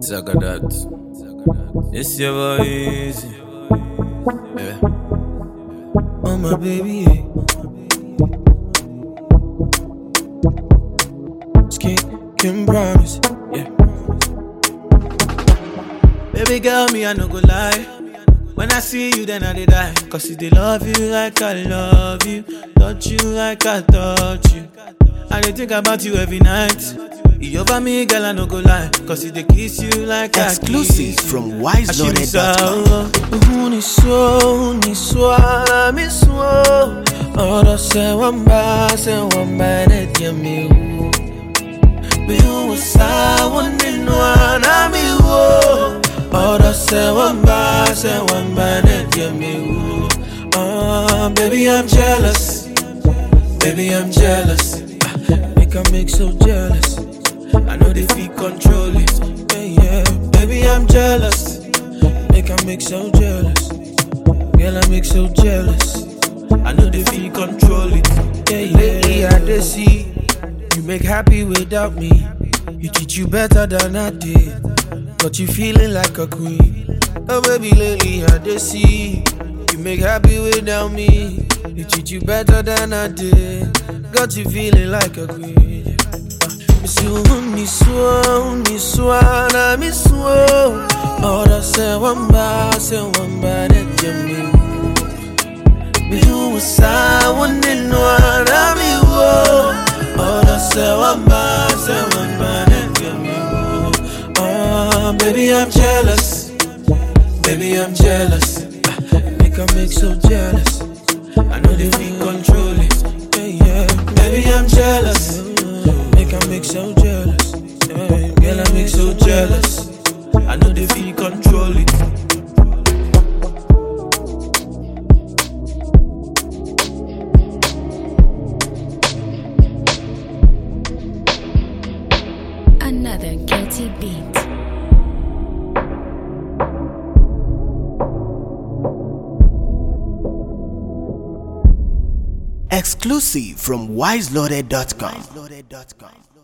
Zagadat. It's your boy Easy. Yeah. Oh my baby, yeah. Can promise, yeah. Baby girl, me I no go lie. When I see you, then I dey die. Cause if they love you like I love you, touch you like I touch you, I dey think about you every night. You over me, girl, I no go lie. Cause if they kiss you like Exclusive I kiss you. from wiseloaded.com. Ora se wamba net ya mi. Biu sa wonenwa na mi wo. Ora se wamba net ya mi. Baby I'm jealous. Baby I'm jealous. Make I make so jealous. I know they feel control it. Yeah. Baby I'm jealous. Make I make so jealous. Girl I make so jealous. I know they feel control it. Yeah. Lately I dey see you make happy without me. You treat you better than I did. Got you feeling like a queen. Oh baby, lately I dey see you make happy without me. You treat you better than I did. Got you feeling like a queen. Miss you, miss na miss you. Ora se wamba net ya mi. Biu sa wonenwa na mi wo. Ora se wamba net ya mi. Baby I'm jealous. Baby I'm jealous. Make I make so jealous. I know they feel control it. Yeah. Baby I'm jealous. Make I make so jealous. Yeah. Girl I make so jealous. I know they feel control it. Another guilty beat. Exclusive from wiseloaded.com.